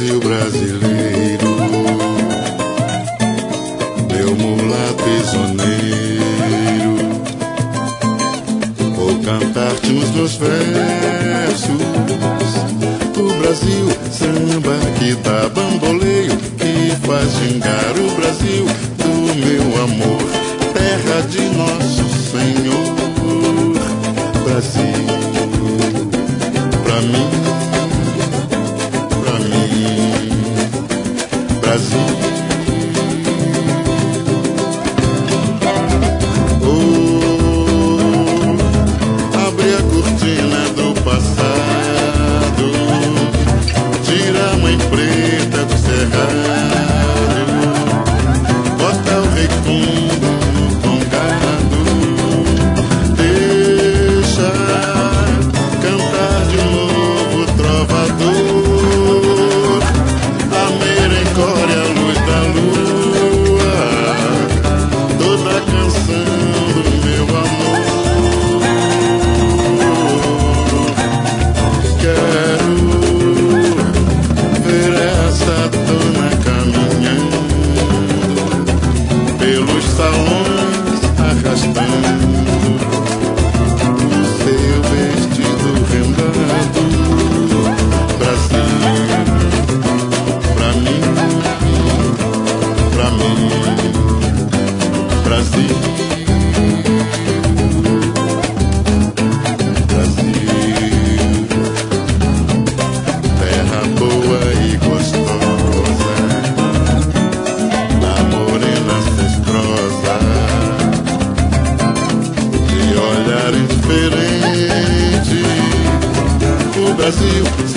Brasil brasileiro, meu mulato prisioneiro, vou cantar-te nos meus versos. O Brasil, samba que dá bamboleio, que faz gingar o Brasil do meu amor, terra de nosso Senhor. Brasil, pra mim, Brasil. Oh, abre a cortina do passado, tira a mãe preta do cerrado, bota o rei Congo no congado, deixa cantar de novo o trovador. A merencória, a luz da lua, toda a canção do meu amor. Quero ver essa dona caminhando pelos salões, arrastando o seu vestido rendado. Brasil, pra mim, Brasil, Brasil, terra boa e gostosa, da morena ancestrosa, de olhar indiferente. O Brasil,